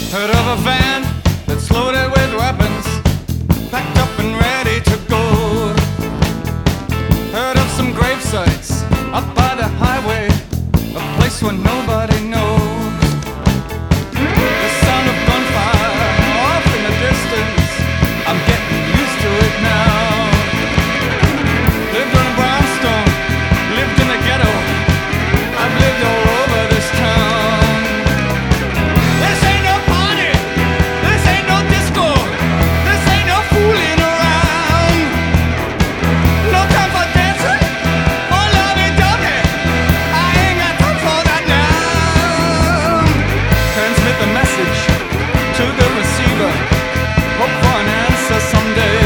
Heard of a van that's loaded with weapons, packed up and ready to go. Heard of some grave sites up by the highway, a place where nobody knows. The sound of gunfire off in the distance, I'm getting used to it now. Lived on a brownstone, lived in the ghetto, I've lived all over this town. This ain't no party, this ain't no disco, this ain't no fooling around. No time for dancing or lovey-dovey, I ain't got time for that now. Transmit the message to the receiver, hope for an answer someday.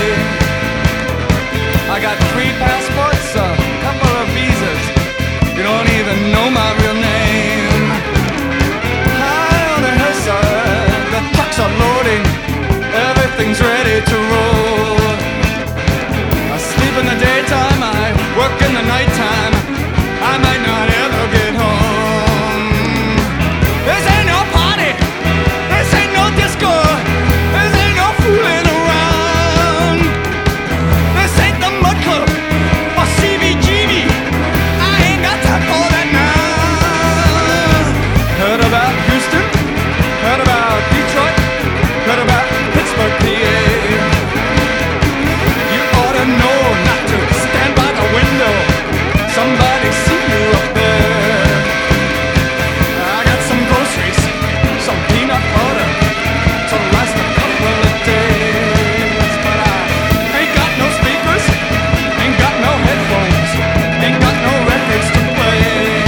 I got 3 passports, a couple of visas, you don't even know my real name. High on the hillside, the trucks are loading, everything's ready to roll. I sleep in the daytime, I work in the nighttime, I might not ever get home. This ain't no party, this ain't no disco, this ain't no fooling around. This ain't the Mud Club or CBGB, I ain't got time for that now. Heard about Houston, heard about Detroit, heard about Pittsburgh, PA. You ought to know not to stand by the window, somebody see you up there. I got some groceries, some peanut butter to last a couple of days, but I ain't got no speakers, ain't got no headphones, ain't got no records to play.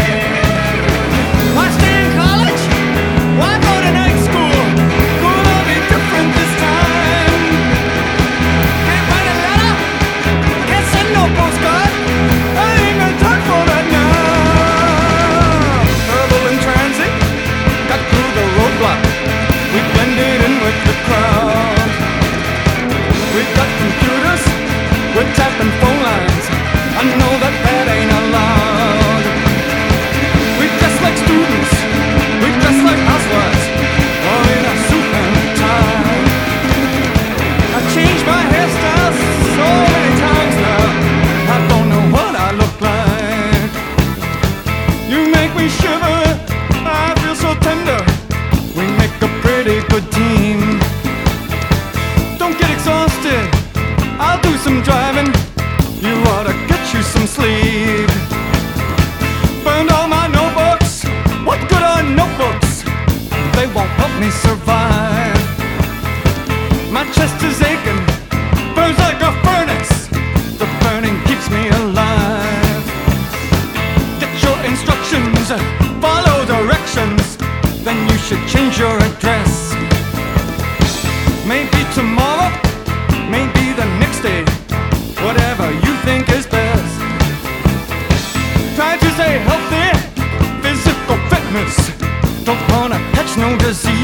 Why stay in college? Why go to night school? Gonna be different this time. Can't write a letter, can't send no postcard, I ain't got time for that now. Herbal in transit, got through the roadblock, we blended in with the crowd. We got computers, we're tapping phone lines, I know that that ain't allowed. We dress like students, we dress like housewives, all in a suit and tie. I changed my hairstyle so many times now, I don't know what I look like. You make me shiver, I feel so tender, we make a pretty good team. Don't get exhausted, I'll do some driving, you ought to get you some sleep. Burned all my notebooks, what good are notebooks? They won't help me survive. My chest is aching, burns like a furnace, the burning keeps me alive. Get your instructions, follow directions, then you should change your address. Maybe tomorrow, maybe the next day, whatever you think is best. Try to stay healthy, physical fitness, don't wanna catch no disease.